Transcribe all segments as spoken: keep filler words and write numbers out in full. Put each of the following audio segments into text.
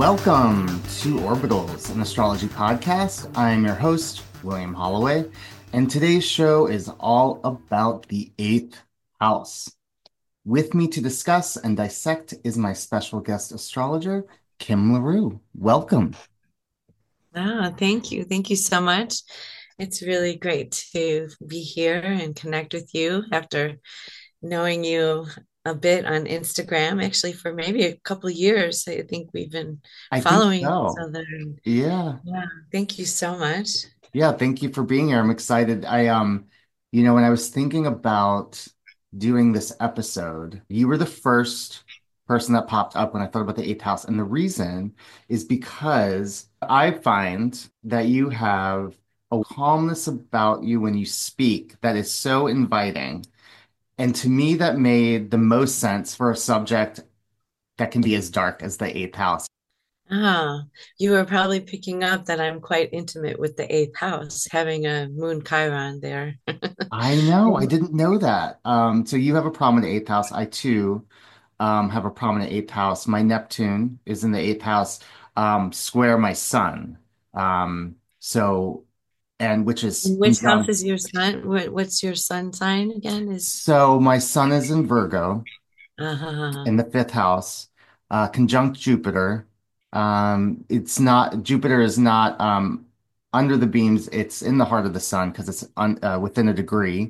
Welcome to Orbitals, an astrology podcast. I'm your host, William Holloway, and today's show is all about the eighth house. With me to discuss and dissect is my special guest astrologer, Kim LaRue. Welcome. Ah, thank you. Thank you so much. It's really great to be here and connect with you after knowing you a bit on Instagram, actually, for maybe a couple of years. I think we've been I think following each so. other. And Yeah. yeah, thank you so much. Yeah, thank you for being here. I'm excited. I um, you know, when I was thinking about doing this episode, you were the first person that popped up when I thought about the eighth house. And the reason is because I find that you have a calmness about you when you speak that is so inviting. And to me, that made the most sense for a subject that can be as dark as the eighth house. Ah, you were probably picking up that I'm quite intimate with the eighth house, having a moon Chiron there. I know, I didn't know that. Um, so you have a prominent eighth house. I too um, have a prominent eighth house. My Neptune is in the eighth house, um, square my sun. Um, so, and which is Which house conjunct. is your sun? What, what's your sun sign again? Is So my sun is in Virgo uh, in the fifth house, uh, conjunct Jupiter. Um, it's not, Jupiter is not um, under the beams. It's in the heart of the sun because it's un, uh, within a degree.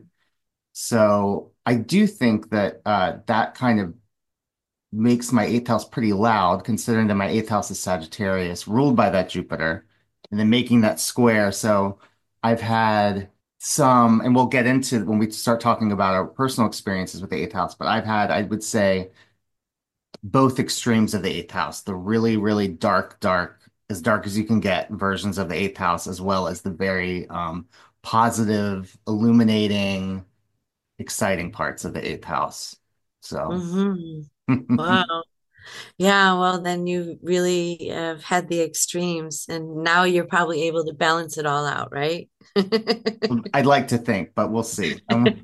So I do think that uh, that kind of makes my eighth house pretty loud, considering that my eighth house is Sagittarius, ruled by that Jupiter, and then making that square. So I've had some, and we'll get into when we start talking about our personal experiences with the eighth house, but I've had, I would say, both extremes of the eighth house, the really, really dark, dark, as dark as you can get versions of the eighth house, as well as the very um, positive, illuminating, exciting parts of the eighth house. So. hmm Wow. Yeah, well, then you really have had the extremes, and now you're probably able to balance it all out, right? I'd like to think, but we'll see. Um,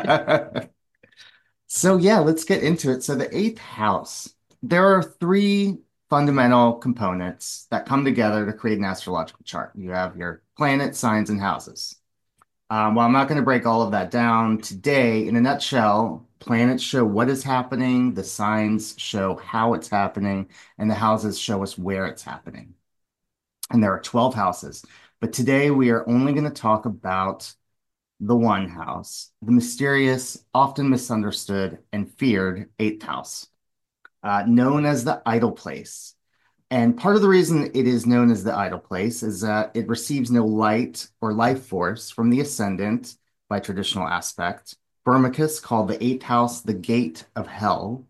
so yeah, let's get into it. So the eighth house, there are three fundamental components that come together to create an astrological chart. You have your planet, signs, and houses. Um, well, I'm not going to break all of that down today. In a nutshell, planets show what is happening, the signs show how it's happening, and the houses show us where it's happening. And there are twelve houses. But today we are only going to talk about the one house, the mysterious, often misunderstood, and feared eighth house, uh, known as the idle place. And part of the reason it is known as the idle place is that it receives no light or life force from the ascendant by traditional aspect. Firmicus called the eighth house the gate of hell.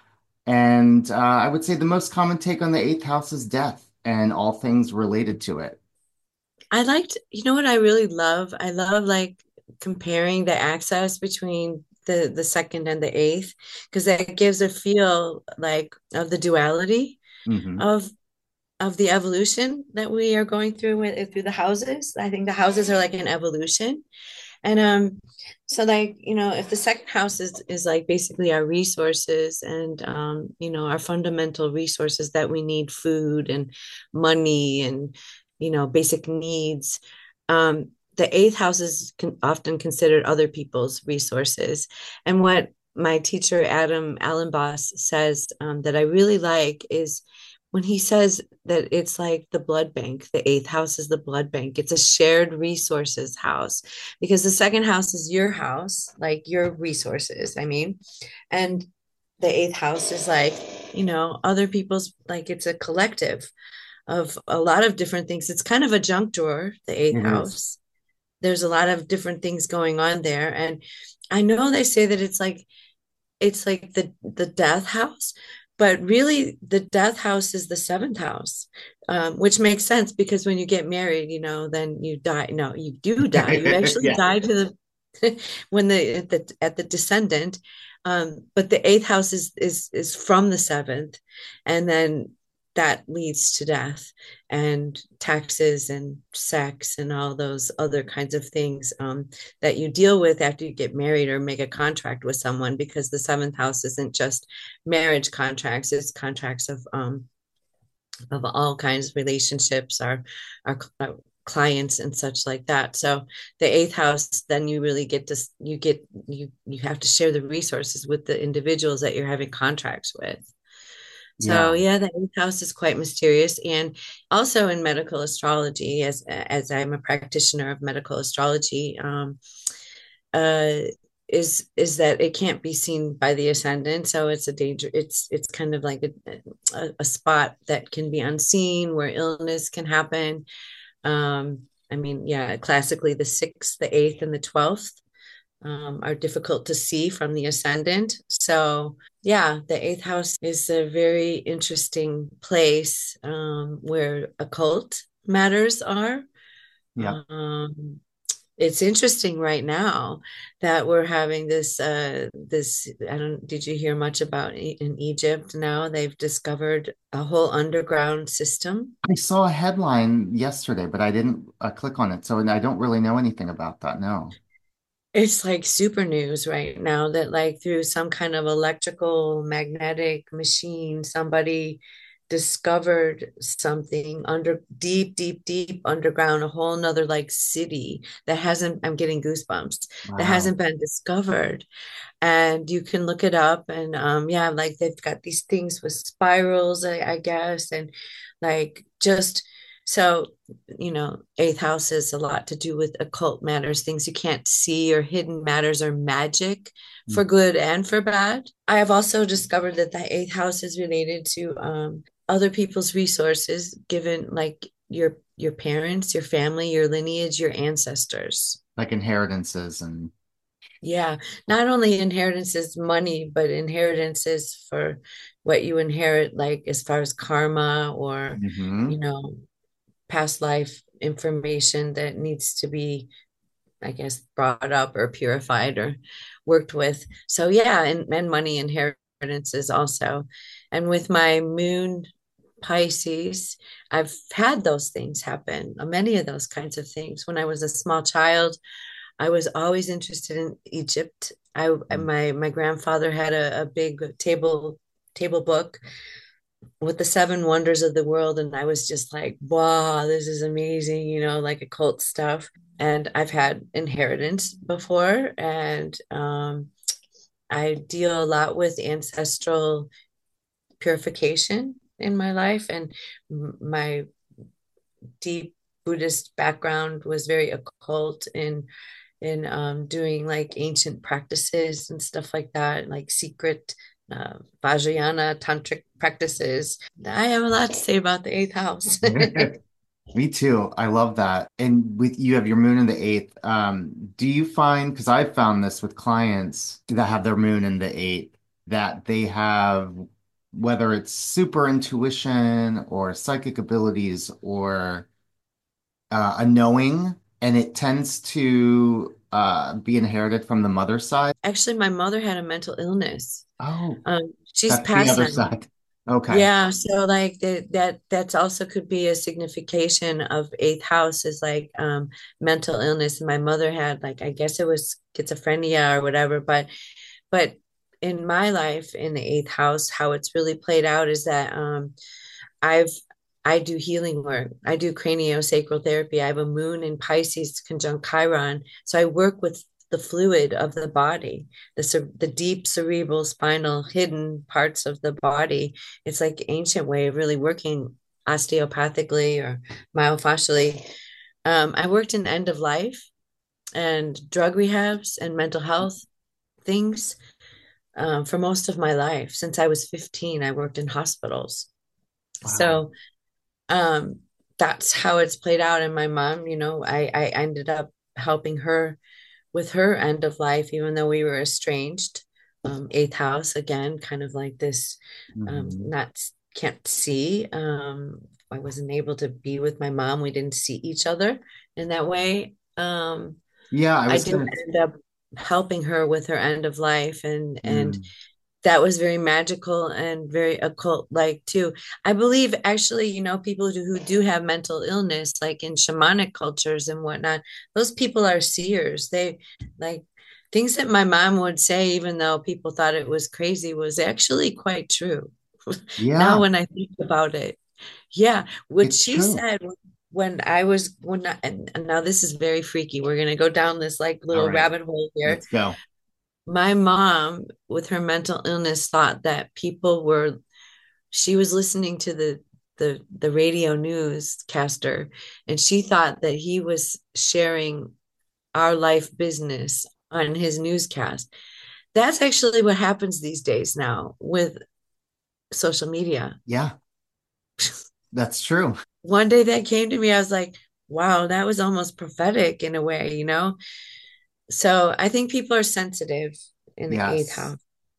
And uh, I would say the most common take on the eighth house is death and all things related to it. I liked, you know what I really love? I love like comparing the access between the the second and the eighth, because that gives a feel like of the duality Hmm. of of the evolution that we are going through with through the houses. I think the houses are like an evolution. And um, so like, you know, if the second house is is like basically our resources and um, you know, our fundamental resources that we need, food and money and, you know, basic needs. Um, the eighth house is con often considered other people's resources. And what my teacher Adam Allenboss says um, that I really like is when he says that it's like the blood bank. The eighth house is the blood bank. It's a shared resources house because the second house is your house, like your resources, I mean. And the eighth house is like, you know, other people's, like it's a collective of a lot of different things. It's kind of a junk drawer, the eighth It is. house. There's a lot of different things going on there. And I know they say that it's like it's like the the death house, but really the death house is the seventh house, um, which makes sense because when you get married, you know, then you die. No, you do die. You actually Yeah. die to the when the at the at the descendant. Um, but the eighth house is is is from the seventh, and then that leads to death and taxes and sex and all those other kinds of things um, that you deal with after you get married or make a contract with someone, because the seventh house isn't just marriage contracts, it's contracts of um, of all kinds of relationships, our, our, our clients and such like that. So the eighth house, then you really get to, you get, you, you have to share the resources with the individuals that you're having contracts with. So Yeah. yeah, the eighth house is quite mysterious, and also in medical astrology, as as I'm a practitioner of medical astrology, um, uh, is is that it can't be seen by the ascendant, so it's a danger. It's it's kind of like a, a, a spot that can be unseen where illness can happen. Um, I mean, yeah, classically the sixth, the eighth, and the twelfth um, are difficult to see from the ascendant. So, yeah, the eighth house is a very interesting place um, where occult matters are. Yeah. Um, it's interesting right now that we're having this uh this I don't did you hear much about E- in Egypt now they've discovered a whole underground system. I saw a headline yesterday, but I didn't uh, click on it. So I don't really know anything about that. No. It's like super news right now that like through some kind of electrical magnetic machine, somebody discovered something under deep, deep, deep underground, a whole nother like city that hasn't, I'm getting goosebumps, that Wow. hasn't been discovered. And you can look it up and um yeah, like they've got these things with spirals, I, I guess, and like just so you know, eighth house is a lot to do with occult matters, things you can't see or hidden matters or magic for good and for bad. I have also discovered that the eighth house is related to um, other people's resources, given like your your parents, your family, your lineage, your ancestors. Like inheritances and Yeah, not only inheritances money, but inheritances for what you inherit, like as far as karma or, you hmm know, past life information that needs to be, I guess, brought up or purified or worked with. So yeah, and, and money inheritances also. And with my moon Pisces, I've had those things happen, many of those kinds of things. When I was a small child, I was always interested in Egypt. I my my grandfather had a, a big table table book with the seven wonders of the world, and I was just like, wow, this is amazing, you know, like occult stuff. And I've had inheritance before, and um, I deal a lot with ancestral purification in my life, and my deep Buddhist background was very occult in in um, doing like ancient practices and stuff like that, like secret uh, Vajrayana tantric practices. I have a lot to say about the eighth house. Me too. I love that. And with you have your moon in the eighth. Um, do you find, because I've found this with clients that have their moon in the eighth, that they have, whether it's super intuition or psychic abilities or uh, a knowing, and it tends to uh, be inherited from the mother's side. Actually, my mother had a mental illness. Oh, Um, she's that's the passed other now. side. Okay. Yeah, so like that that that's also could be a signification of eighth house is like um mental illness. My mother had like I guess it was schizophrenia or whatever, but but in my life in the eighth house, how it's really played out is that um I've I do healing work. I do craniosacral therapy. I have a moon in Pisces conjunct Chiron. So I work with the fluid of the body, the the deep cerebral spinal hidden parts of the body. It's like ancient way of really working osteopathically or myofascially. Um, I worked in end of life and drug rehabs and mental health things um, for most of my life. Since I was fifteen, I worked in hospitals. Wow. So um that's how it's played out. And my mom, you know, I I ended up helping her with her end of life, even though we were estranged. Um, eighth house again, kind of like this, um, hmm not can't see. Um, I wasn't able to be with my mom. We didn't see each other in that way. Um, Yeah, I I was did gonna. end up helping her with her end of life, and and Mm. that was very magical and very occult like too. I believe actually, you know, people who, who do have mental illness, like in shamanic cultures and whatnot, those people are seers. They like things that my mom would say, even though people thought it was crazy, was actually quite true. Now, Yeah. when I think about it. Yeah, what It's she true. said when I was when I, and and now this is very freaky. We're gonna go down this like All little right, rabbit hole here. let's go. My mom, with her mental illness, thought that people were she was listening to the the the radio newscaster, and she thought that he was sharing our life business on his newscast. That's actually what happens these days now with social media. Yeah, that's true. One day that came to me, I was like, wow, that was almost prophetic in a way, you know? So I think people are sensitive in the eighth Yes. house.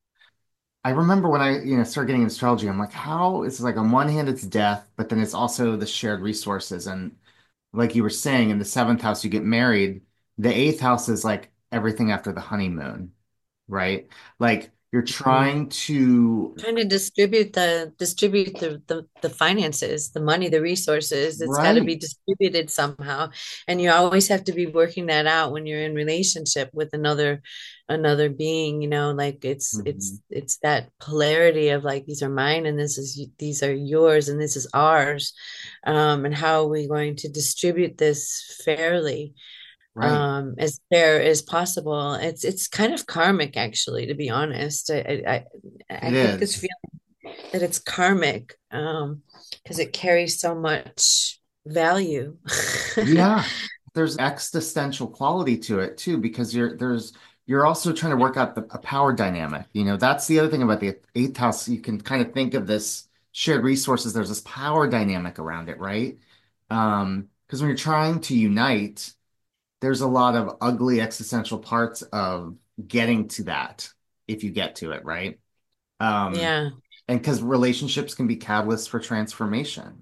I remember when I, you know, started getting into astrology, I'm like, how it's like on one hand it's death, but then it's also the shared resources. And like you were saying, in the seventh house you get married. The eighth house is like everything after the honeymoon, right? Like you're Mhm. trying to, Trying to distribute the distribute the, the the finances, the money, the resources. It's got to be right. distributed somehow, and you always have to be working that out when you're in relationship with another another being. You know, like it's Mhm. it's it's that polarity of like these are mine and this is these are yours and this is ours, um, and how are we going to distribute this fairly, Right. um as fair as possible. It's it's kind of karmic, actually, to be honest. I I, It I get this is. feeling that it's karmic, um because it carries so much value. Yeah. There's existential quality to it too, because you're there's you're also trying to work out the, a power dynamic. You know, that's the other thing about the eighth house. You can kind of think of this shared resources. There's this power dynamic around it, right? Um, because when you're trying to unite, there's a lot of ugly existential parts of getting to that if you get to it, right? Um, Yeah. and because relationships can be catalysts for transformation.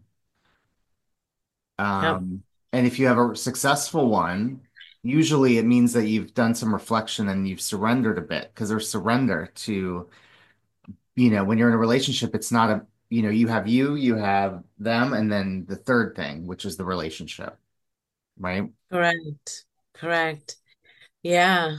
Yep. Um, and if you have a successful one, usually it means that you've done some reflection and you've surrendered a bit because there's surrender to, you know, when you're in a relationship, it's not a, you know, you have you, you have them, and then the third thing, which is the relationship, right? Correct. Correct. Yeah.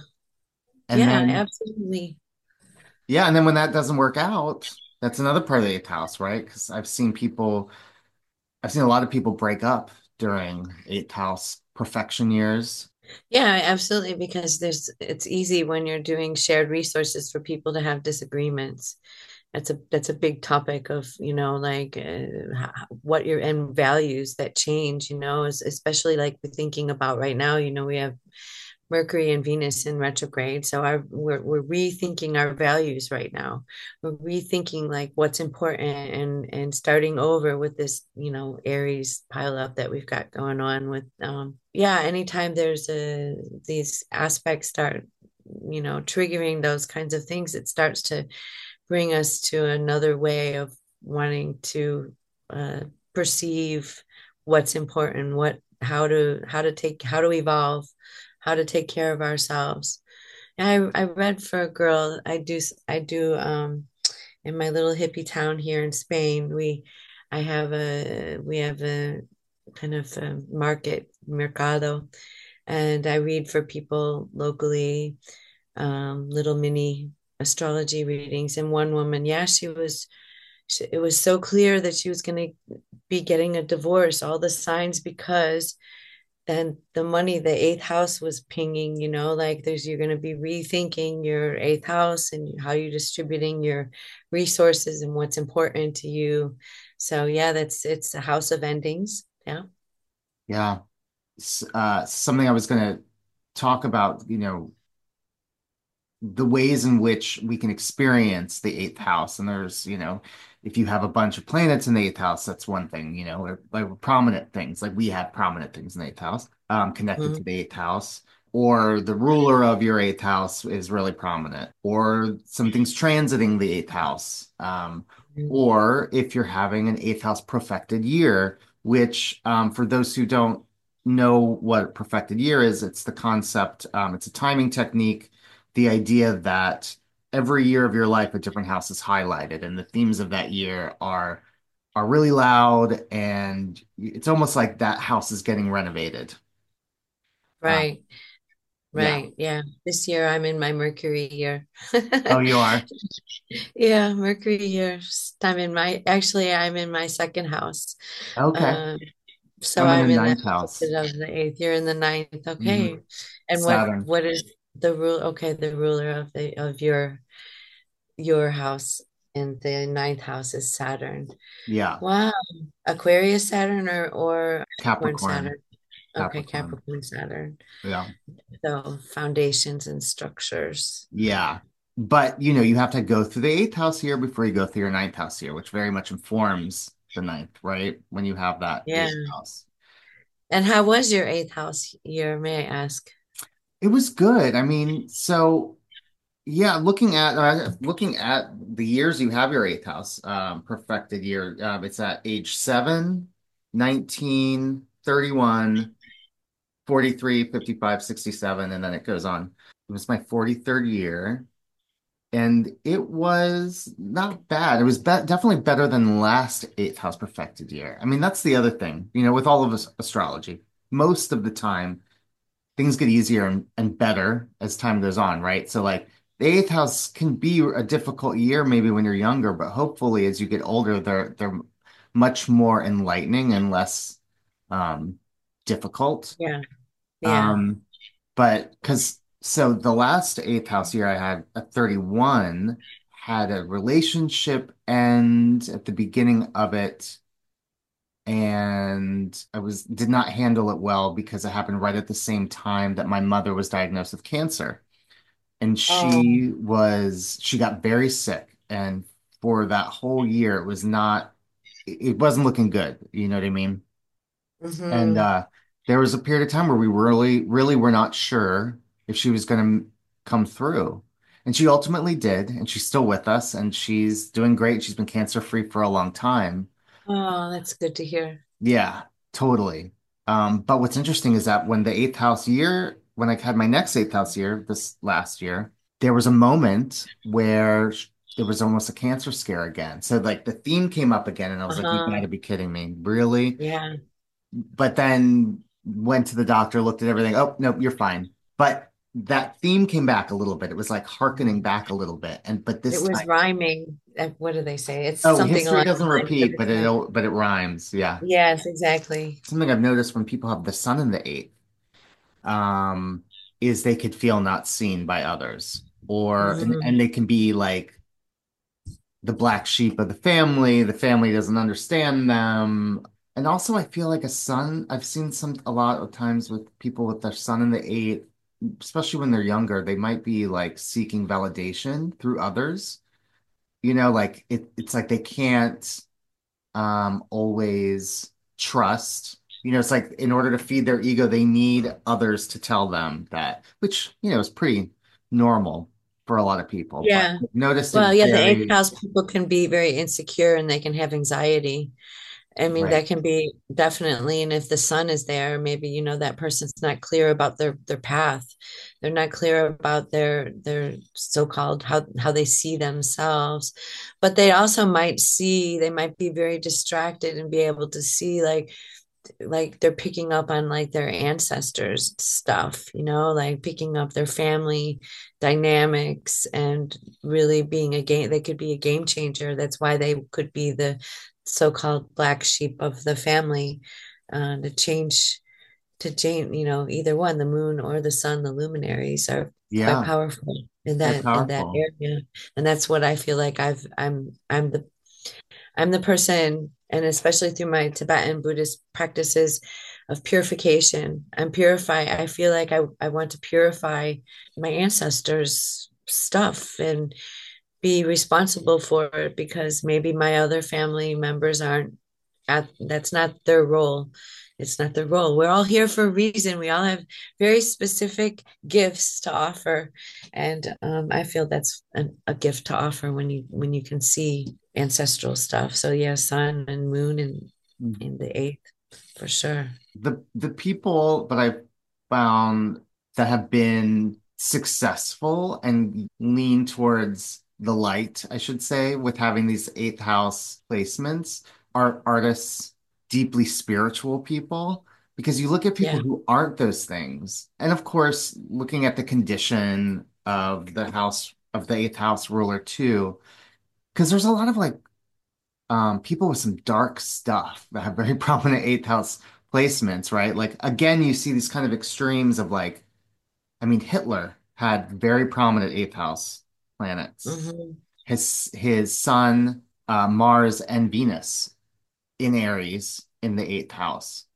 And Yeah, then, absolutely. yeah, and then when that doesn't work out, that's another part of the eighth house, right? Because I've seen people, I've seen a lot of people break up during eighth house perfection years. Yeah, absolutely, because there's it's easy when you're doing shared resources for people to have disagreements. That's a that's a big topic of, you know, like, uh, what your end values that change, you know, es- especially like we're thinking about right now. You know, we have Mercury and Venus in retrograde, so our we're we're rethinking our values right now. We're rethinking like what's important, and and starting over with this, you know, Aries pile up that we've got going on with, um yeah, anytime there's a these aspects start, you know, triggering those kinds of things, it starts to bring us to another way of wanting to, uh, perceive what's important, what how to how to take how to evolve, how to take care of ourselves. And I I read for a girl. I do I do um in my little hippie town here in Spain. We I have a we have a kind of a market mercado, and I read for people locally, um, little mini astrology readings. And one woman, yeah, she was, she, it was so clear that she was going to be getting a divorce, all the signs, because then the money, the eighth house was pinging, you know, like there's, you're going to be rethinking your eighth house and how you're distributing your resources and what's important to you. So, yeah, that's, it's a house of endings. Yeah. Yeah. S- Uh, something I was going to talk about, you know, the ways in which we can experience the eighth house. And there's, you know, if you have a bunch of planets in the eighth house, that's one thing, you know, or like prominent things, like we have prominent things in the eighth house, um, connected to Mhm. the eighth house. Or the ruler of your eighth house is really prominent, or something's transiting the eighth house. Um, or if you're having an eighth house profected year, which, um, for those who don't know what a profected year is, it's the concept, um, it's a timing technique, the idea that every year of your life a different house is highlighted and the themes of that year are are really loud, and it's almost like that house is getting renovated. Uh, Right. Yeah. Right. Yeah. This year I'm in my Mercury year. Oh, you are? Yeah, Mercury year. I'm in my, actually, I'm in my second house. Okay. Um, so I'm in the I'm in the ninth house. opposite of the eighth. You're in the ninth. Hmm. Okay. And what Saturn. what is the rule? Okay, the ruler of the of your your house in the ninth house is Saturn. Yeah. Wow. Aquarius Saturn or or Capricorn Capricorn. Saturn. Okay, Capricorn. Capricorn Saturn. Yeah. So foundations and structures. Yeah. But you know, you have to go through the eighth house here before you go through your ninth house here, which very much informs the ninth, right? When you have that Yeah. eighth house. And how was your eighth house year, may I ask? It was good. I mean, so yeah, looking at uh, looking at the years you have your eighth house um, perfected year, uh, it's at age seven, nineteen, thirty-one, forty-three, fifty-five, sixty-seven, and then it goes on. It was my forty-third year, and it was not bad. It was be definitely better than last eighth house perfected year. I mean, that's the other thing, you know, with all of us astrology, most of the time things get easier and, and better as time goes on, right? So like the eighth house can be a difficult year maybe when you're younger, but hopefully as you get older, they're they're much more enlightening and less um difficult. Yeah. Yeah. Um, but because so the last eighth house year I had a thirty-one, had a relationship end at the beginning of it, and I was did not handle it well because it happened right at the same time that my mother was diagnosed with cancer. And Oh. she was she got very sick, and for that whole year it was not it it wasn't looking good, you know what I mean? And Hmm. uh there was a period of time where we really really were not sure if she was going to come through. And she ultimately did, and she's still with us, and she's doing great. She's been cancer free for a long time. Oh, that's good to hear. Yeah, totally. Um, but what's interesting is that when the eighth house year, when I had my next eighth house year this last year, there was a moment where sh- there was almost a cancer scare again. So like the theme came up again, and I was like, you Uh-huh. gotta be kidding me, really? Yeah. But then went to the doctor, looked at everything. Oh, no, you're fine. But that theme came back a little bit. It was like hearkening back a little bit. And but It this was time, rhyming. Uh, What do they say? It's oh, something history along doesn't the lines of repeat, but it's it like, but it rhymes. Yeah. yes, exactly. Something I've noticed when people have the sun in the eighth, um, is they could feel not seen by others, or and, Hmm. and they can be like the black sheep of the family. The family doesn't understand them. And also, I feel like a son, I've seen some a lot of times with people with their son in the eighth, especially when they're younger, they might be like seeking validation through others. You know, like it, it's like they can't um, always trust. You know, it's like in order to feed their ego, they need others to tell them that, which, you know, is pretty normal for a lot of people. But Yeah. I've noticed it Well, yeah, the eighth very, house people can be very insecure and they can have anxiety. I mean, right. that can be definitely, and if the sun is there, maybe you know that person's not clear about their their path. They're not clear about their their so-called how how they see themselves. But they also might see, they might be very distracted and be able to see like like they're picking up on like their ancestors stuff, you know, like picking up their family dynamics and really being a game, they could be a game changer. That's why they could be the so-called black sheep of the family, uh, to change to change, you know, either one, the moon or the sun, the luminaries are quite Yeah, powerful in they're that in that powerful. area. And that's what I feel like I've I'm I'm the I'm the person, and especially through my Tibetan Buddhist practices of purification, I'm purify. I feel like I, I want to purify my ancestors' stuff and be responsible for it because maybe my other family members aren't at, that's not their role. It's not their role. We're all here for a reason. We all have very specific gifts to offer, and um, I feel that's an, a gift to offer when you when you can see ancestral stuff. So yeah, sun and moon and in the eighth for sure. The the people that I've found that have been successful and lean towards the light, I should say, with having these eighth house placements are artists, deeply spiritual people. Because you look at people Yeah. who aren't those things, and of course, looking at the condition of the house of the eighth house ruler too, because there's a lot of like um, people with some dark stuff that have very prominent eighth house placements, right? Like again, you see these kind of extremes of like, I mean, Hitler had very prominent eighth house planets. Hmm. His his son, uh, Mars and Venus in Aries in the eighth house.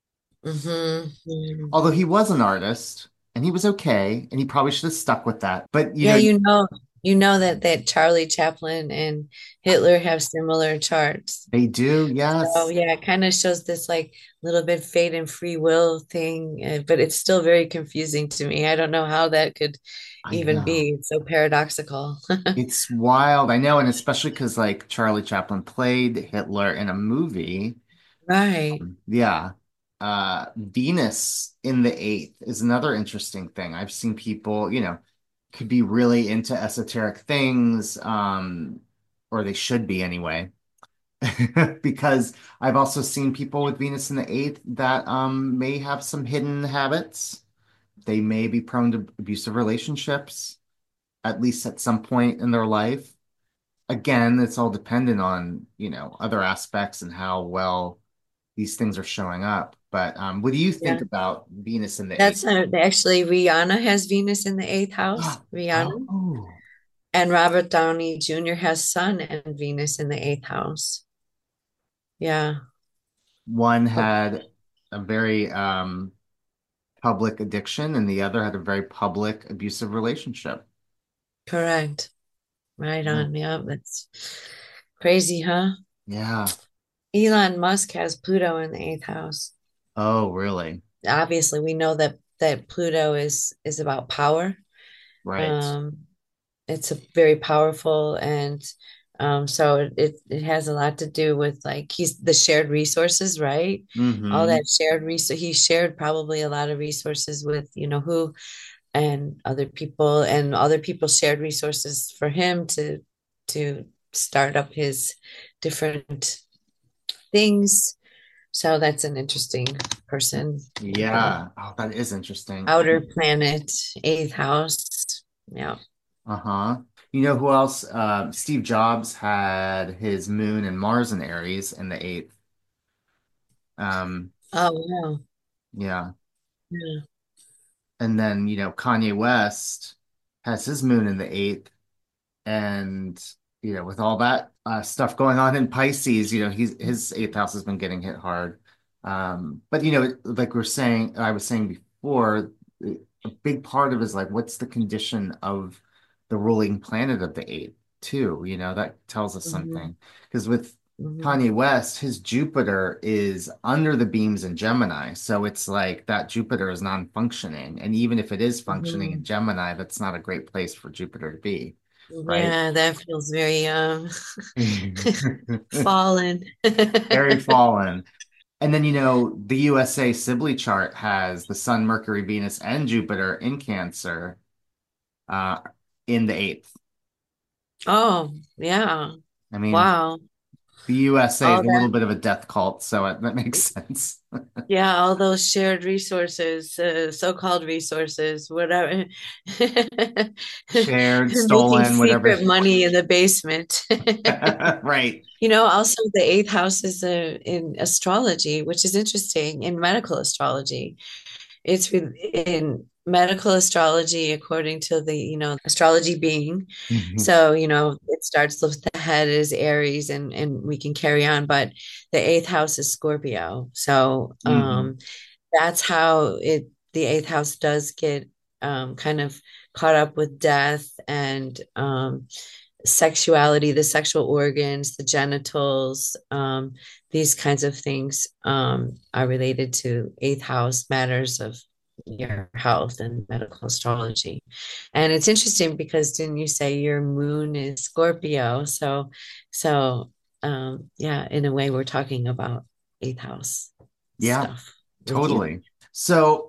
Hmm. Although he was an artist and he was okay, and he probably should have stuck with that. But you Yeah, know, you know, you know that that Charlie Chaplin and Hitler have similar charts. they do, So yes. yeah, it kind of shows this like little bit fate and free will thing, uh, but it's still very confusing to me. I don't know how that could I even know. be. It's so paradoxical. It's wild. I know, and especially because like Charlie Chaplin played Hitler in a movie. Right. Yeah. Uh, Venus in the eighth is another interesting thing. I've seen people, you know, could be really into esoteric things, um, or they should be anyway. Because I've also seen people with Venus in the eighth that um may have some hidden habits. They may be prone to abusive relationships, at least at some point in their life. Again, it's all dependent on, you know, other aspects and how well these things are showing up. But um, what do you think Yeah. about Venus in the eighth? That's uh, actually Rihanna has Venus in the eighth house. Rihanna. Oh, And Robert Downey Junior has Sun and Venus in the eighth house. Yeah. one Oh, had a very um, public addiction, and the other had a very public abusive relationship. correct. Right Yeah. on. Yeah, that's crazy, huh? Yeah. Elon Musk has Pluto in the eighth house. Oh, really? Obviously, we know that that Pluto is is about power. Right. Um, it's a very powerful, and um, so it, it it has a lot to do with like he's the shared resources, right? All Mm-hmm. that shared resource he shared probably a lot of resources with you know who and other people, and other people shared resources for him to to start up his different things. So that's an interesting person. The Yeah. Oh, that is interesting. outer And planet, eighth house. Yeah. uh-huh. You know who else? Uh, Steve Jobs had his moon and Mars and Aries in the eighth. Um, Oh, wow. yeah. Yeah. And then, you know, Kanye West has his moon in the eighth. And, you know, with all that uh, stuff going on in Pisces, you know, he's his eighth house has been getting hit hard. Um, but, you know, like we're saying, I was saying before, a big part of it is like, what's the condition of the ruling planet of the eighth, too? You know, that tells us Hmm. something. Because with Hmm. Kanye West, his Jupiter is under the beams in Gemini. So it's like that Jupiter is non-functioning. And even if it is functioning in Hmm. Gemini, that's not a great place for Jupiter to be, right? Yeah, that feels very um fallen. Very fallen. And then, you know, the U S A Sibley chart has the Sun, Mercury, Venus, and Jupiter in Cancer uh, in the eighth. Oh, yeah. I mean, Wow. the U S A is All a little that, bit of a death cult, so it, that makes sense. yeah, all those shared resources, uh, so-called resources, whatever. Shared, Making stolen, whatever. secret money in the basement. Right. You know, also the eighth house is uh, in astrology, which is interesting in medical astrology. It's in medical astrology according to the, you know, astrology being. So, you know, it starts with the head is Aries and and we can carry on, but the eighth house is Scorpio. So, Hmm. um that's how it the eighth house does get um kind of caught up with death and um sexuality, the sexual organs, the genitals, um, these kinds of things um, are related to eighth house matters of your health and medical astrology. And it's interesting because didn't you say your moon is Scorpio? So, so um, yeah, in a way, we're talking about eighth house Yeah, stuff with you. totally. So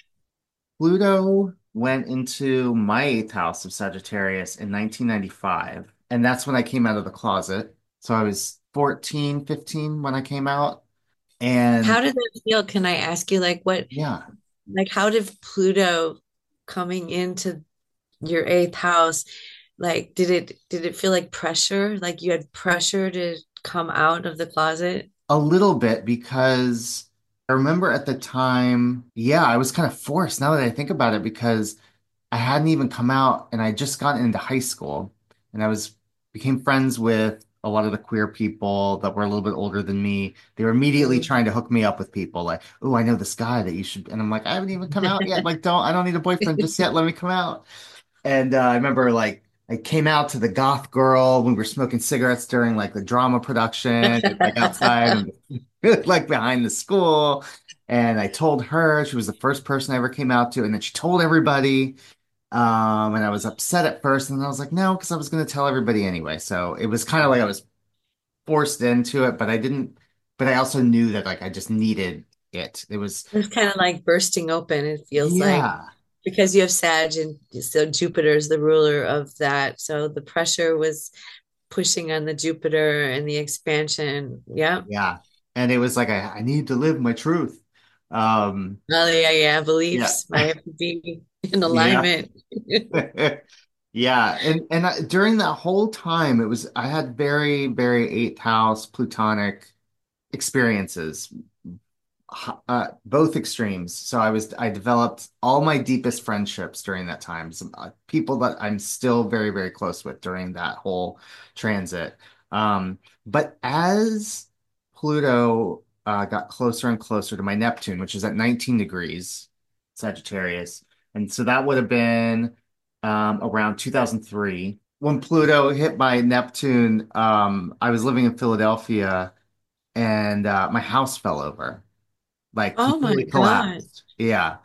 Pluto went into my eighth house of Sagittarius in nineteen ninety-five, and that's when I came out of the closet. So I was fourteen, fifteen when I came out. And How did that feel? Can I ask you, like, what, yeah, like, how did Pluto coming into your eighth house, like, did it did it feel like pressure? Like you had pressure to come out of the closet? a little bit because I remember at the time, yeah, I was kind of forced now that I think about it because I hadn't even come out and I just gotten into high school and I was became friends with a lot of the queer people that were a little bit older than me. They were immediately Mm. trying to hook me up with people like, oh, I know this guy that you should. And I'm like, I haven't even come out yet. Like, don't, I don't need a boyfriend just yet. Let me come out. And uh, I remember like I came out to the goth girl when we were smoking cigarettes during like the drama production, like outside and like behind the school. And I told her she was the first person I ever came out to, and then she told everybody. Um, and I was upset at first, and I was like, no, because I was going to tell everybody anyway. So it was kind of like I was forced into it, but I didn't. But I also knew that like I just needed it. It was, It's kind of like bursting open, it feels like, yeah, because you have Sag and so Jupiter's the ruler of that. So the pressure was pushing on the Jupiter and the expansion. Yeah. yeah. And it was like I, I need to live my truth. Um, Oh yeah, yeah. yeah, Beliefs might have to be in yeah. alignment. Yeah, and and I, during that whole time, it was I had very, very eighth house plutonic experiences, uh, both extremes. So I was I developed all my deepest friendships during that time. Some uh, people that I'm still very, very close with during that whole transit. Um, but as Pluto uh, got closer and closer to my Neptune, which is at nineteen degrees Sagittarius, and so that would have been um, around two thousand three. When Pluto hit my Neptune, um, I was living in Philadelphia and uh, my house fell over, like Oh my completely God. collapsed. Yeah.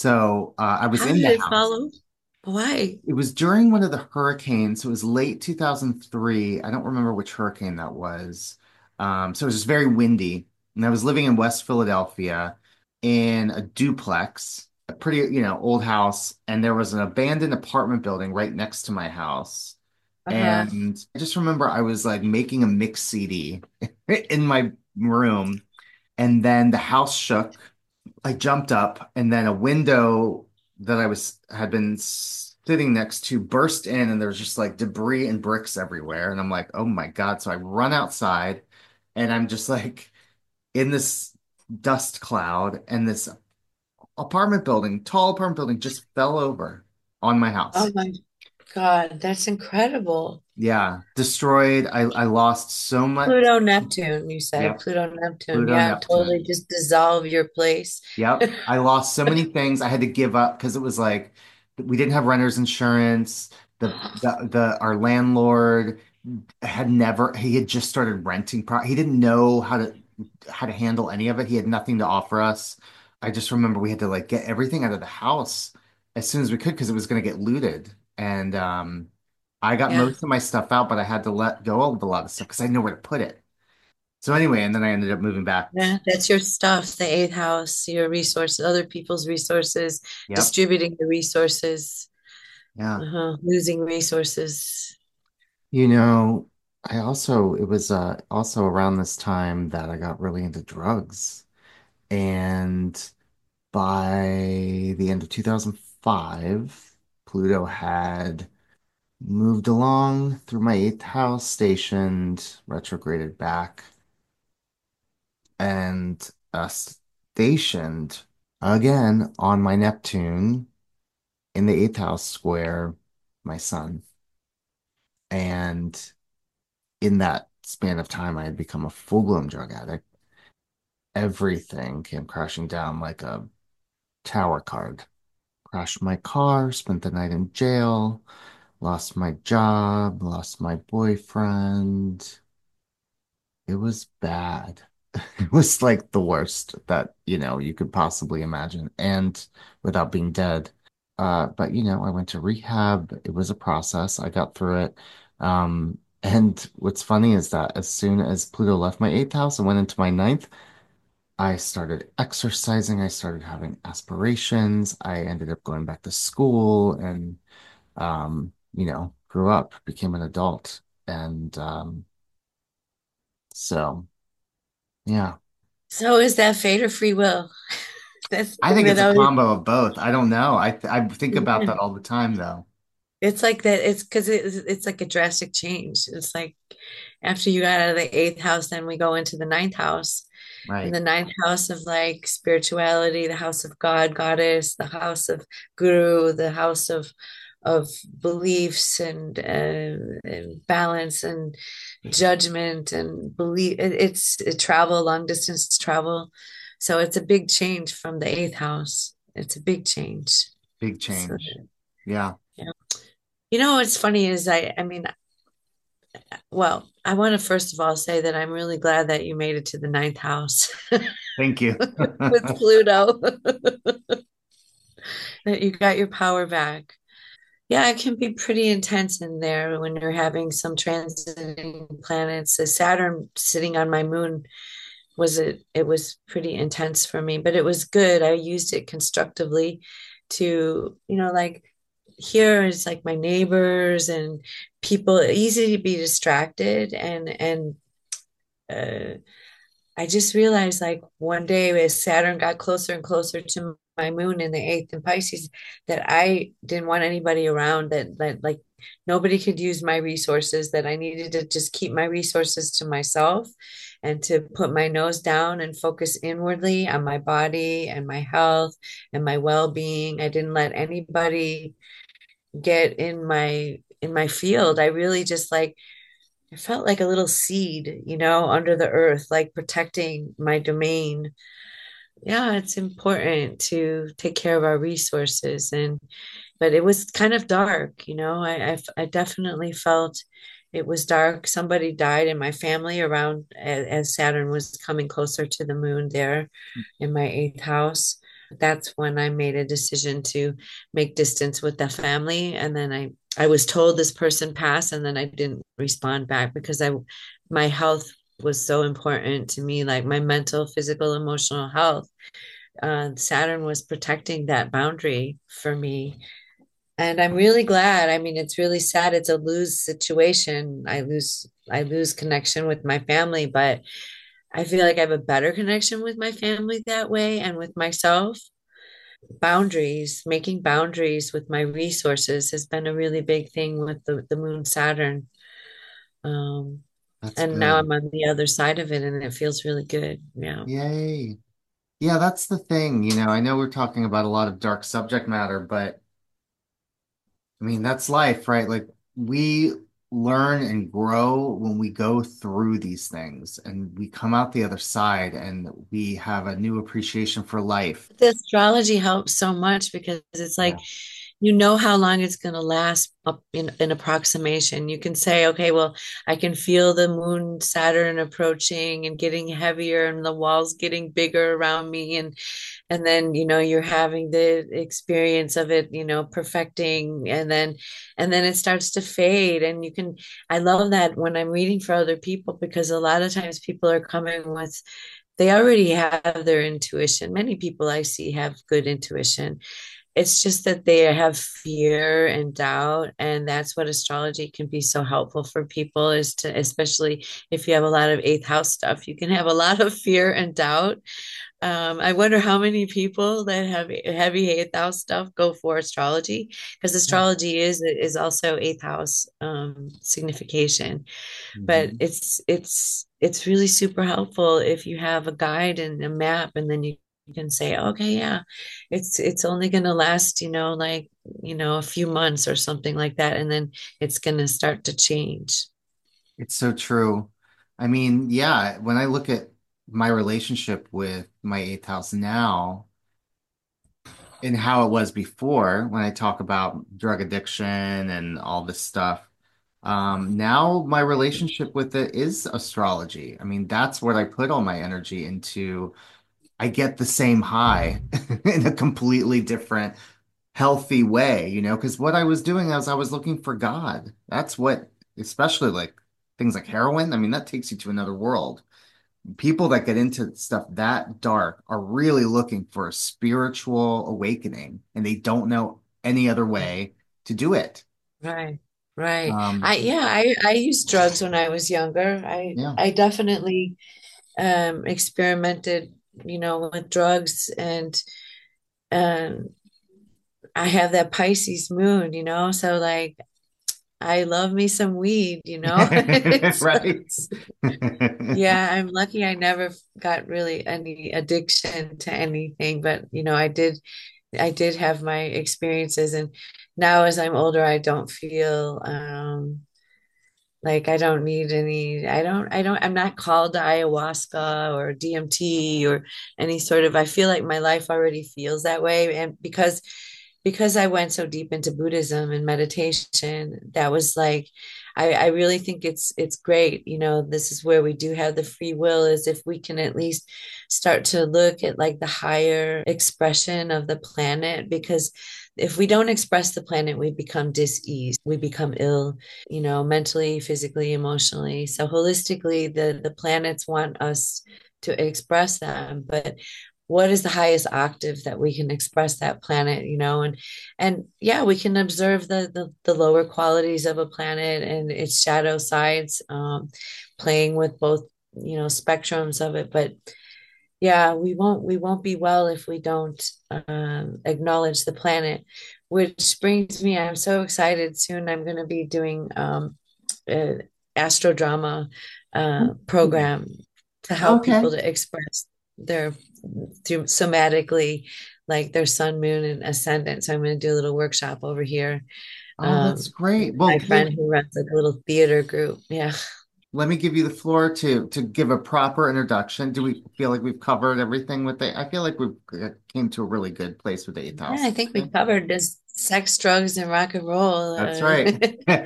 So uh, I was How in did the it house. follow? Why? It was during one of the hurricanes. So it was late two thousand three. I don't remember which hurricane that was. Um, so it was just very windy. And I was living in West Philadelphia in a duplex, a pretty, you know, old house. And there was an abandoned apartment building right next to my house. Uh-huh. And I just remember I was like making a mix C D in my room. And then the house shook. I jumped up, and then a window that I was had been sitting next to burst in, and there was just like debris and bricks everywhere. And I'm like, oh my God. So I run outside, and I'm just like in this dust cloud, and this apartment building, tall apartment building, just fell over on my Oh house. my God, that's incredible. Yeah, destroyed. I, I lost so much. Pluto Neptune, you said. Yep, Pluto Neptune. Pluto, Yeah, totally Neptune. just dissolve your place. Yep. I lost so many things. I had to give up because it was like we didn't have renter's insurance. The, the the our landlord had never he had just started renting pro he didn't know how to how to handle any of it. He had nothing to offer us. I just remember we had to like get everything out of the house as soon as we could because it was going to get looted. And um I got Yeah. most of my stuff out, but I had to let go of a lot of stuff because I didn't know where to put it. So anyway, and then I ended up moving back. Yeah, that's your stuff, the eighth house, your resources, other people's resources, Yep. distributing the resources, Yeah. uh-huh, losing resources. You know, I also, it was uh, also around this time that I got really into drugs. And by the end of two thousand five, Pluto had moved along through my eighth house, stationed, retrograded back, and uh, stationed again on my Neptune in the eighth house square, my sun. And in that span of time, I had become a full-blown drug addict. Everything came crashing down like a tower card. Crashed my car, spent the night in jail, lost my job, lost my boyfriend. It was bad. It was like the worst that, you know, you could possibly imagine, and without being dead. Uh, but you know, I went to rehab. It was a process. I got through it. Um, and what's funny is that as soon as Pluto left my eighth house and went into my ninth, I started exercising. I started having aspirations. I ended up going back to school and, um, you know, grew up, became an adult. And um, so, yeah. So is that fate or free will? That's the I thing think that it's a I was. combo of both. I don't know. I th I think about that all the time though. It's like that. It's because it's it's like a drastic change. It's like after you got out of the eighth house, then we go into the ninth house. And Right. the ninth house of like spirituality, the house of God, goddess, the house of guru, the house of of beliefs and, uh, and balance and judgment and belief. It, it's it travel, long distance travel. So it's a big change from the eighth house. It's a big change. Big So, change. Yeah. yeah. You know what's funny is I I mean, well, I want to first of all say that I'm really glad that you made it to the ninth house Thank you. with Pluto, that you got your power back. Yeah, it can be pretty intense in there when you're having some transiting planets. The Saturn sitting on my moon was it it was pretty intense for me, but it was good. I used it constructively to, you know, like here is like my neighbors and people easy to be distracted and and uh I just realized like one day as Saturn got closer and closer to my moon in the eighth in Pisces that I didn't want anybody around that, that like nobody could use my resources, that I needed to just keep my resources to myself and to put my nose down and focus inwardly on my body and my health and my well-being. I didn't let anybody get in my in my field. I really just like I felt like a little seed, you know, under the earth, like protecting my domain. Yeah, it's important to take care of our resources. And, but it was kind of dark, you know, I, I, I definitely felt it was dark. Somebody died in my family around as, as Saturn was coming closer to the moon there in my eighth house. That's when I made a decision to make distance with the family. And then I, I was told this person passed, and then I didn't respond back because I, my health was so important to me, like my mental, physical, emotional health. Uh, Saturn was protecting that boundary for me. And I'm really glad. I mean, it's really sad. It's a lose situation. I lose, I lose connection with my family, but I feel like I have a better connection with my family that way and with myself. Boundaries, making boundaries with my resources has been a really big thing with the, the moon Saturn. Um, That's and now good. I'm on the other side of it and it feels really good. Yeah. Yay. Yeah, that's the thing. You know, I know we're talking about a lot of dark subject matter, but I mean, that's life, right? Like we learn and grow when we go through these things and we come out the other side and we have a new appreciation for life. The astrology helps so much because it's Yeah. like you know how long it's going to last up in an approximation. You can say, okay, well, I can feel the moon Saturn approaching and getting heavier and the walls getting bigger around me and and then you know you're having the experience of it, you know, perfecting and then and then it starts to fade and you can I love that when I'm reading for other people because a lot of times people are coming with they already have their intuition. Many people I see have good intuition. It's just that they have fear and doubt, and that's what astrology can be so helpful for people is to, especially if you have a lot of eighth house stuff, you can have a lot of fear and doubt. um, I wonder how many people that have heavy eighth house stuff go for astrology because Yeah. astrology is is also eighth house um, signification, but Mhm. it's it's it's really super helpful if you have a guide and a map and then you can say okay yeah it's it's only going to last you know like you know a few months or something like that and then it's going to start to change. It's so true. I mean, yeah, when I look at my relationship with my eighth house now and how it was before, when I talk about drug addiction and all this stuff, um, now my relationship with it is astrology. I mean, that's what I put all my energy into. I get the same high in a completely different, healthy way, you know, because what I was doing is I was looking for God. That's what, especially like things like heroin, I mean, that takes you to another world. People that get into stuff that dark are really looking for a spiritual awakening, and they don't know any other way to do it. Right, right. Um, I yeah, I I used drugs when I was younger. I yeah, I definitely um, experimented, you know, with drugs, and um, I have that Pisces moon, you know, so like I love me some weed, you know. It's, Right? yeah, I'm lucky I never got really any addiction to anything, but you know, I did I did have my experiences, and now as I'm older, I don't feel um like I don't need any, I don't, I don't, I'm not called to ayahuasca or D M T or any sort of, I feel like my life already feels that way. And because, because I went so deep into Buddhism and meditation, that was like, I, I really think it's, it's great. You know, this is where we do have the free will, is if we can at least start to look at like the higher expression of the planet, because if we don't express the planet, we become dis-ease, we become ill, you know, mentally, physically, emotionally. So holistically, the the planets want us to express them, but what is the highest octave that we can express that planet, you know? And and yeah, we can observe the the, the lower qualities of a planet and its shadow sides, um, playing with both, you know, spectrums of it. But yeah, we won't we won't be well if we don't um, acknowledge the planet. Which brings me, I'm so excited. Soon I'm going to be doing um, an astro drama uh, program to help people Okay. to express their through somatically, like their sun, moon, and ascendant. So I'm going to do a little workshop over here. Oh, that's Um, great. with my Well, friend hey, who runs a little theater group. Yeah. let me give you the floor to to give a proper introduction. Do we feel like we've covered everything with the, I feel like we've uh, came to a really good place with the eighth Yeah, house. I think we Okay. covered this sex, drugs, and rock and roll. That's Uh, right.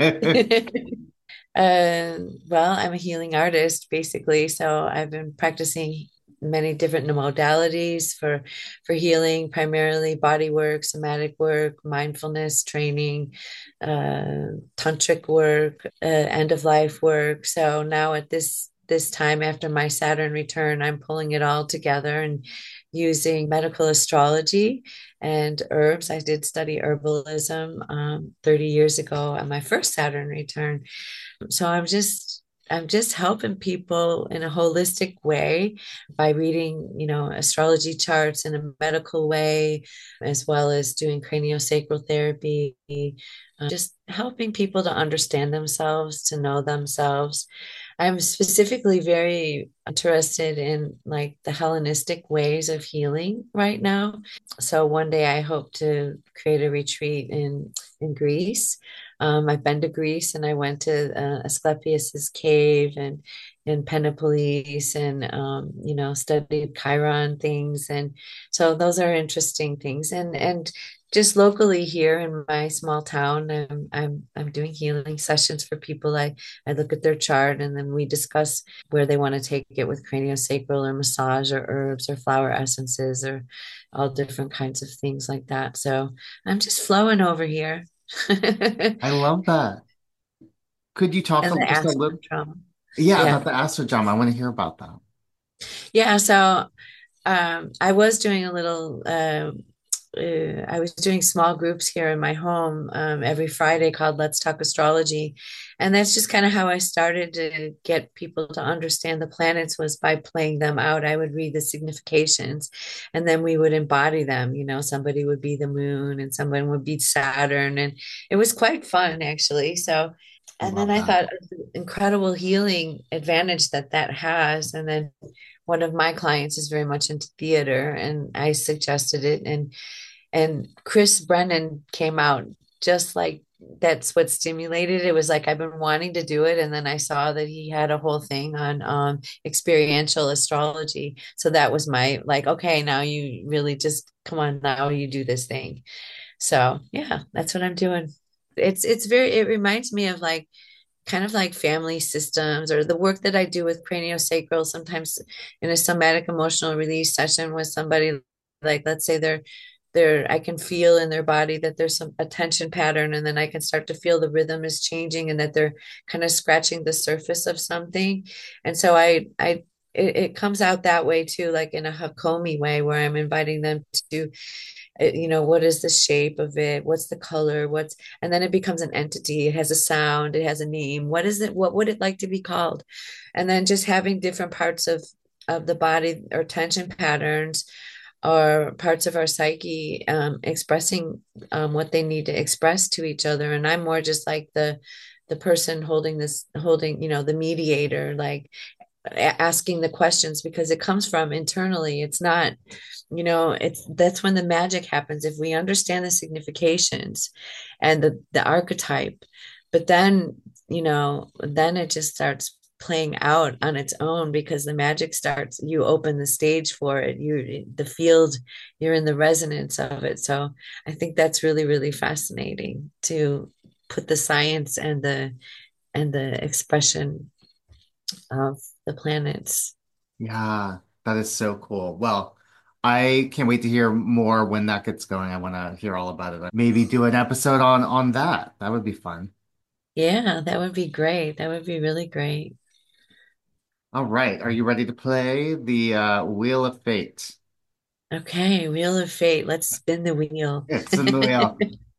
uh, well, I'm a healing artist, basically. So I've been practicing many different modalities for for healing, primarily body work, somatic work, mindfulness training, uh, tantric work, uh, end of life work. So now at this this time after my Saturn return, I'm pulling it all together and using medical astrology and herbs. I did study herbalism um, thirty years ago on my first Saturn return. So I'm just I'm just helping people in a holistic way by reading, you know, astrology charts in a medical way, as well as doing craniosacral therapy, uh, just helping people to understand themselves, to know themselves. I'm specifically very interested in like the Hellenistic ways of healing right now. So one day I hope to create a retreat in in Greece. Um, I've been to Greece and I went to uh, Asclepius's cave and in Penopolis and um, you know studied Chiron things, and so those are interesting things. And and just locally here in my small town, I'm I'm I'm doing healing sessions for people. I I look at their chart and then we discuss where they want to take it with craniosacral or massage or herbs or flower essences or all different kinds of things like that. So I'm just flowing over here. And I love that. Could you talk a, the just a little, astral trauma. yeah, Yeah. about the astroderm? I want to hear about that. Yeah. So um, I was doing a little, uh, uh, I was doing small groups here in my home um, every Friday called Let's Talk Astrology. And that's just kind of how I started to get people to understand the planets was by playing them out. I would read the significations and then we would embody them. You know, somebody would be the moon and someone would be Saturn. And it was quite fun, actually. So, I and then love I that. thought of the incredible healing advantage that that has. And then one of my clients is very much into theater and I suggested it and and Chris Brennan came out just like that's what stimulated it. It was like I've been wanting to do it and then I saw that he had a whole thing on um experiential astrology. So that was my like okay, now you really just come on now you do this thing. So, yeah, that's what I'm doing. It's it's very it reminds me of like kind of like family systems or the work that I do with craniosacral sometimes in a somatic emotional release session with somebody like let's say they're they're I can feel in their body that there's some attention pattern and then I can start to feel the rhythm is changing and that they're kind of scratching the surface of something. And so I I it, it comes out that way too, like in a Hakomi way where I'm inviting them to uh, you know, what is the shape of it? What's the color? What's, and then it becomes an entity. It has a sound, it has a name. What is it? What would it like to be called? And then just having different parts of of the body or tension patterns or parts of our psyche um, expressing um, what they need to express to each other. And I'm more just like the the person holding this, holding, you know, the mediator, like asking the questions because it comes from internally. It's not, you know, it's that's when the magic happens if we understand the significations and the the archetype. But then, you know, then it just starts playing out on its own because the magic starts, you open the stage for it, you the field, you're in the resonance of it. So I think that's really really fascinating to put the science and the and the expression of the planets. Yeah, that is so cool. Well, I can't wait to hear more when that gets going. I want to hear all about it. Maybe do an episode on on that. That would be fun. Yeah, that would be great. That would be really great. All right, are you ready to play the uh, Wheel of Fate? Okay, Wheel of Fate. Let's spin the wheel. It's in the wheel.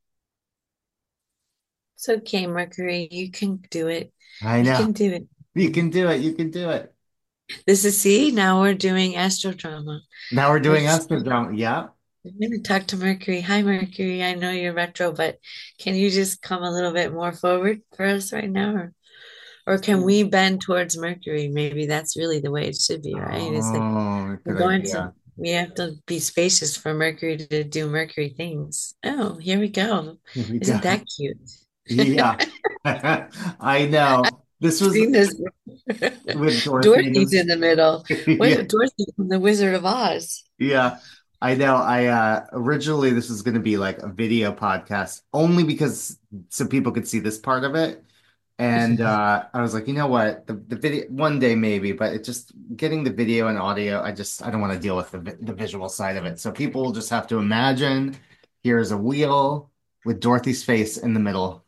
It's okay, Mercury. You can do it. I You know. can do it. You can do it. You can do it. This is, see, now we're doing astrodrama. Now we're doing Let's Astrodrama. Yeah. I'm going to talk to Mercury. Hi, Mercury. I know you're retro, but can you just come a little bit more forward for us right now? Or, or can we bend towards Mercury? Maybe that's really the way it should be, right? It's like Oh, we're good going to, idea. we have to be spacious for Mercury to do Mercury things. Oh, here we go. Here we go. Isn't that cute? Yeah. I know. This was Seen this? with Dorothy. Dorothy's in the middle. Yeah. What Dorothy from the Wizard of Oz? Yeah. I know. I uh originally this was going to be like a video podcast only because so people could see this part of it. And uh I was like, you know what? The the video one day maybe, but it just getting the video and audio, I just I don't want to deal with the vi- the visual side of it. So people will just have to imagine here's a wheel with Dorothy's face in the middle.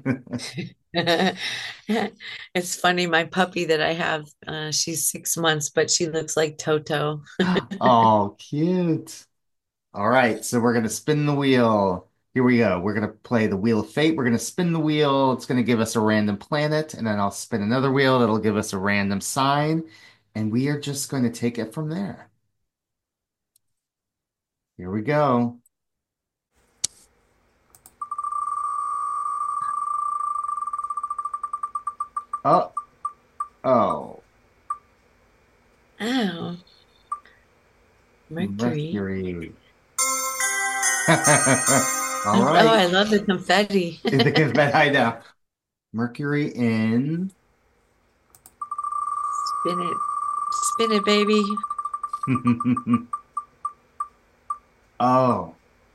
It's funny, my puppy that I have, uh, she's six months, but she looks like Toto. Oh, cute. All right, so we're gonna spin the wheel. Here we go. We're gonna play the Wheel of Fate. We're gonna spin the wheel. It's gonna give us a random planet, and then I'll spin another wheel that'll give us a random sign, and we are just going to take it from there. Here we go. Oh, oh, Oh, Mercury. Mercury. All Oh, right. I love the confetti. In the confetti hideout. Mercury in. Spin it. Spin it, baby. Oh.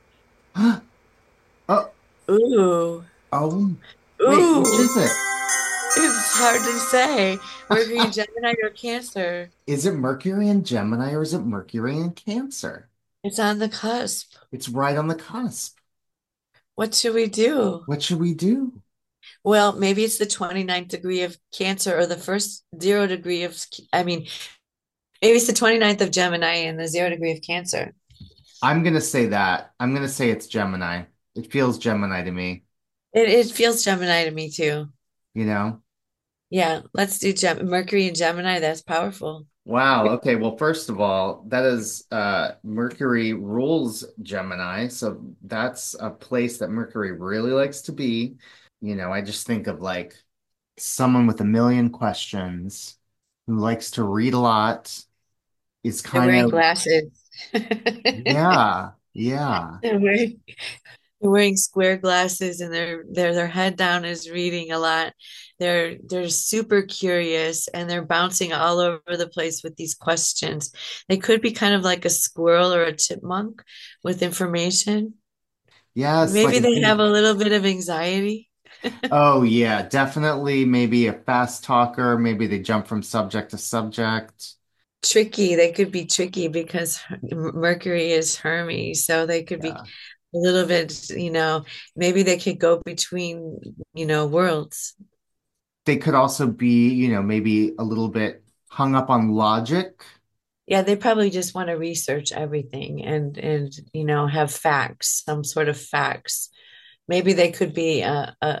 Oh, Ooh. oh. Wait, Ooh. which is it? It's hard to say. Mercury, Gemini, or Cancer. Is it Mercury in Gemini or is it Mercury in Cancer? It's on the cusp. It's right on the cusp. What should we do? What should we do? Well, maybe it's the twenty-ninth degree of Cancer or the first zero degree of, I mean, maybe it's the twenty-ninth of Gemini and the zero degree of Cancer. I'm gonna say that. I'm gonna say it's Gemini. It feels Gemini to me, It, it feels Gemini to me too. you know? Yeah, let's do Gem Mercury and Gemini. That's powerful. Wow. Okay. Well, first of all, that is uh Mercury rules Gemini, so that's a place that Mercury really likes to be. You know, I just think of like someone with a million questions who likes to read a lot, is They're kind wearing of, glasses. yeah, yeah. They're wearing, they're wearing square glasses and their their their head down is reading a lot. They're they're super curious and they're bouncing all over the place with these questions. They could be kind of like a squirrel or a chipmunk with information. Yes, like Maybe a they have big, a little bit of anxiety. oh yeah, definitely maybe a fast talker, maybe they jump from subject to subject. Tricky. They could be tricky because Mercury is Hermes, so they could be Yeah. a little bit, you know, maybe they could go between, you know, worlds. They could also be, you know, maybe a little bit hung up on logic. Yeah, they probably just want to research everything and and you know have facts, some sort of facts. Maybe they could be uh, uh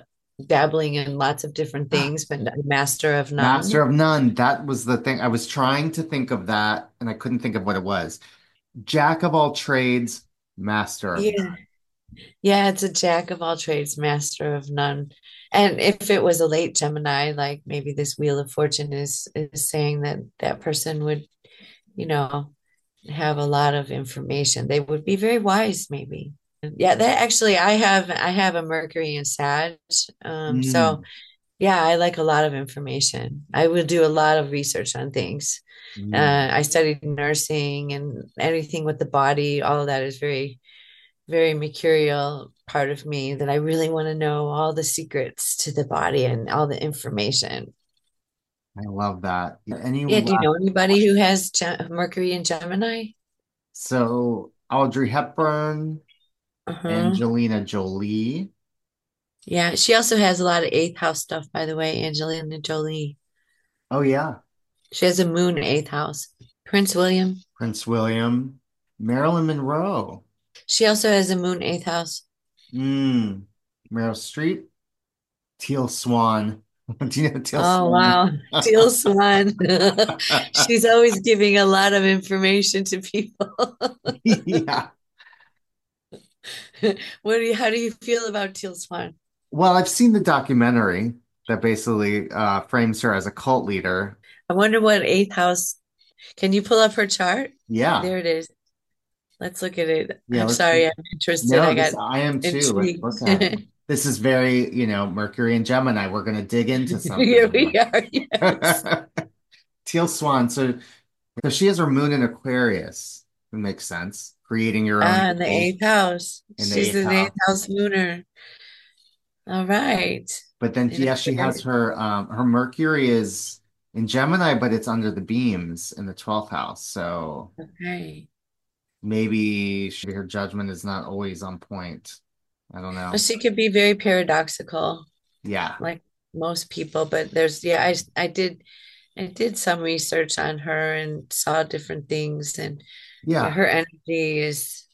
dabbling in lots of different things, but a master of Master none. of none. That was the thing. I was trying to think of that and I couldn't think of what it was. Jack of all trades, master of Yeah. none. Yeah, it's a jack of all trades, master of none. And if it was a late Gemini, like maybe this Wheel of Fortune is is saying that that person would, you know, have a lot of information. They would be very wise, maybe. Yeah, that actually I have I have a Mercury in Sag. Um, so Mm, yeah, I like a lot of information. I will do a lot of research on things. mm. Uh, I studied nursing and anything with the body, all of that is very very mercurial part of me that I really want to know all the secrets to the body and all the information. I love that. Any Yeah, do you last know anybody who has Ge- Mercury in Gemini? So Audrey Hepburn, Uh-huh. Angelina Jolie. Yeah, she also has a lot of eighth house stuff, by the way, Angelina Jolie. Oh yeah, She has a moon in eighth house. Prince William. Prince William, Marilyn Monroe. She also has a moon eighth house. Mm, Meryl Streep, Teal Swan. Do you know Teal Oh, Swan? wow. Teal Swan. She's always giving a lot of information to people. Yeah. What do you, how do you feel about Teal Swan? Well, I've seen the documentary that basically uh, frames her as a cult leader. I wonder what eighth house. Can you pull up her chart? Yeah. There it is. Let's look at it. Yeah, I'm let's see. sorry, I'm interested. No, I this got I am too. Let's intrigued. look at it. This is very, you know, Mercury and Gemini. We're going to dig into Here something we are. Yes. here. Teal Swan. So, so she has her moon in Aquarius. It makes sense. Creating your own Ah, in the world eighth house. in the She's eighth an eighth house. house lunar. All right. But then, In yeah, she has Aquarius. her um her Mercury is in Gemini, but it's under the beams in the twelfth house. So Okay. maybe she, her judgment is not always on point. I don't Well, know. she could be very paradoxical, Yeah. like most people, but there's yeah, I I did I did some research on her and saw different things and yeah, Yeah. her energy is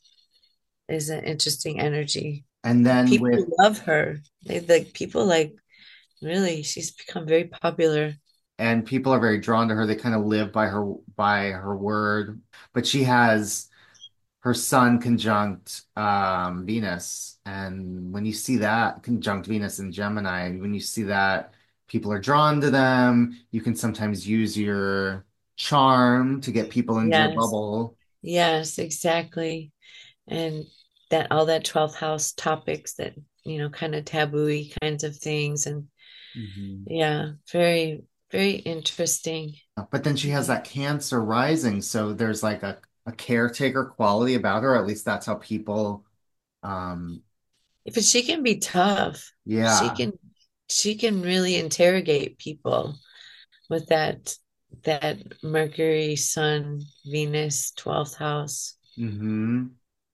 is an interesting energy. And then People with love her. They like people like really, she's become very popular. and people are very drawn to her. They kind of live by her by her word. But she has her sun conjunct um, Venus, and when you see that conjunct Venus in Gemini, when you see that, people are drawn to them. You can sometimes use your charm to get people into your Yes, bubble. yes, exactly. And that all that twelfth house topics that, you know, kind of taboo kinds of things. And Mhm. yeah, very, very interesting. But then she has that Cancer rising, so there's like a, a caretaker quality about her. At least that's how people, um, But she can be tough. She yeah. can she can really interrogate people with that that Mercury, Sun, Venus, twelfth house. hmm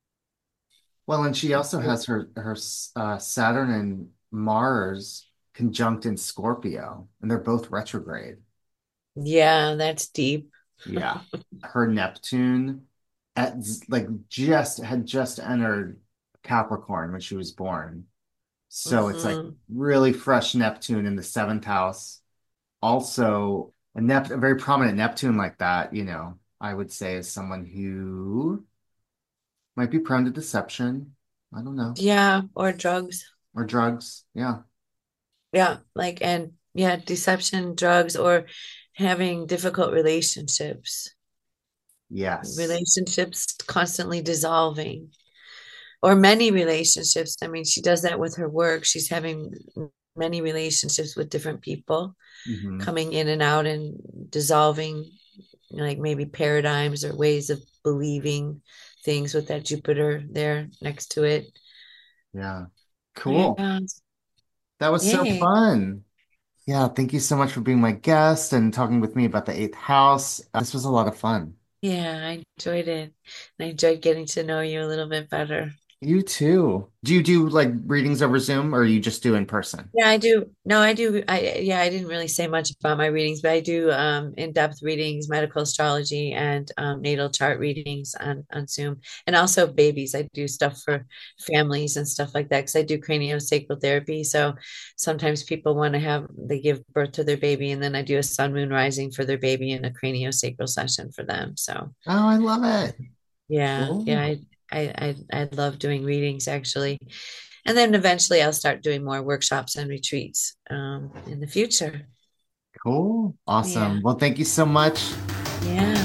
Well, and she also has her her uh, Saturn and Mars conjunct in Scorpio, and they're both retrograde. Yeah, that's deep. Yeah, her Neptune at like just had just entered Capricorn when she was born, so it's like Hmm. really fresh Neptune in the seventh house. Also, a Nep a very prominent Neptune like that, you know, I would say is someone who might be prone to deception. I don't know, Yeah, or drugs. or drugs. Yeah. Yeah, like and yeah, deception, drugs, or having difficult relationships, Yes. relationships constantly dissolving, or many relationships. I mean, she does that with her work. She's having many relationships with different people, hmm coming in and out and dissolving, like maybe paradigms or ways of believing things with that Jupiter there next to it. Yeah. Cool. Yeah, That was so yay. fun. Yeah, thank you so much for being my guest and talking with me about the eighth house. Uh, This was a lot of fun. Yeah, I enjoyed it. And I enjoyed getting to know you a little bit better. You too. Do you do like readings over Zoom or you just do in person? Yeah, I do. No, I do. I yeah, I didn't really say much about my readings, but I do um in-depth readings, medical astrology, and um, natal chart readings on on Zoom, and also babies. I do stuff for families and stuff like that because I do craniosacral therapy. So sometimes people want to have they give birth to their baby, and then I do a sun moon rising for their baby and a craniosacral session for them. So Oh, I love it. yeah, yeah, Cool. I I I, I love doing readings actually. And then eventually I'll start doing more workshops and retreats um, in the future. Cool. Yeah. Awesome. Well, thank you so much. Yeah.